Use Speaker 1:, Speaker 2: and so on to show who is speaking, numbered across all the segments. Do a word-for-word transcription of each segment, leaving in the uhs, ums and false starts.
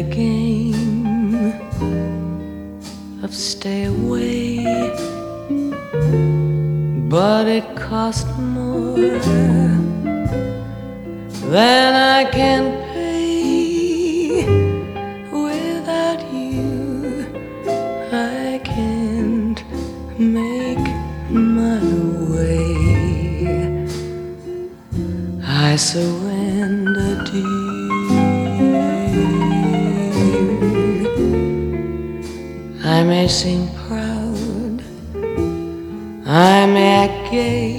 Speaker 1: the game of stay away, but it cost more than I can pay. Without you, I can't make my way. I surrender to you. I may seem proud, I may act gay,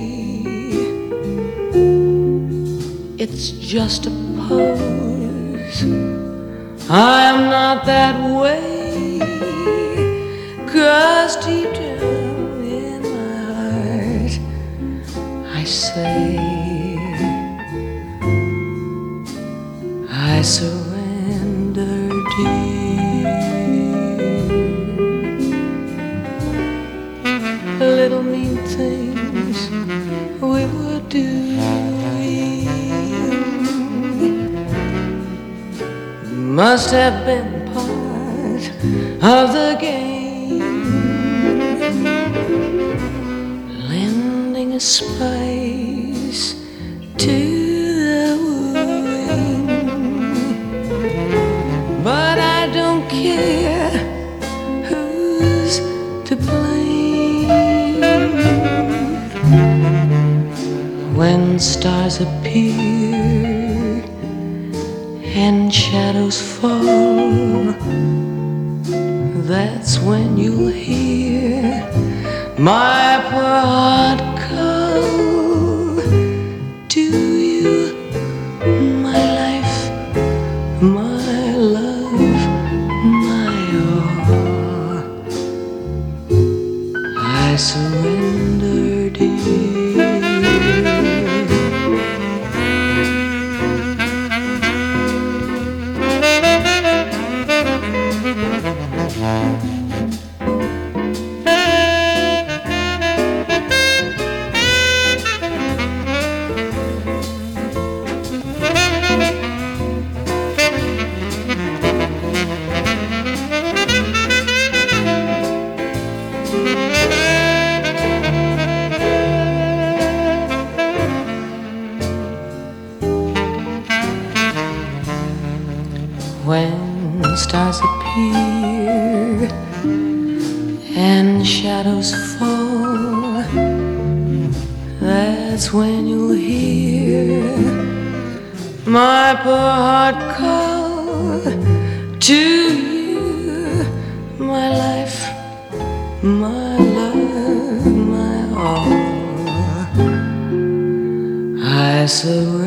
Speaker 1: it's just a pose. I'm not that way, 'cause deep down in my heart I say I surrender to you. Little mean things we would do must have been part of the game, lending a spice to the wooing. But I don't care who's to blame when stars appear and shadows fall. That's when you'll hear my poor heart call to you, my life, my love, my all. I surrender to you. When stars appear and shadows fall, that's when you'll hear my poor heart call to you, my life, my love, my all. I surrender.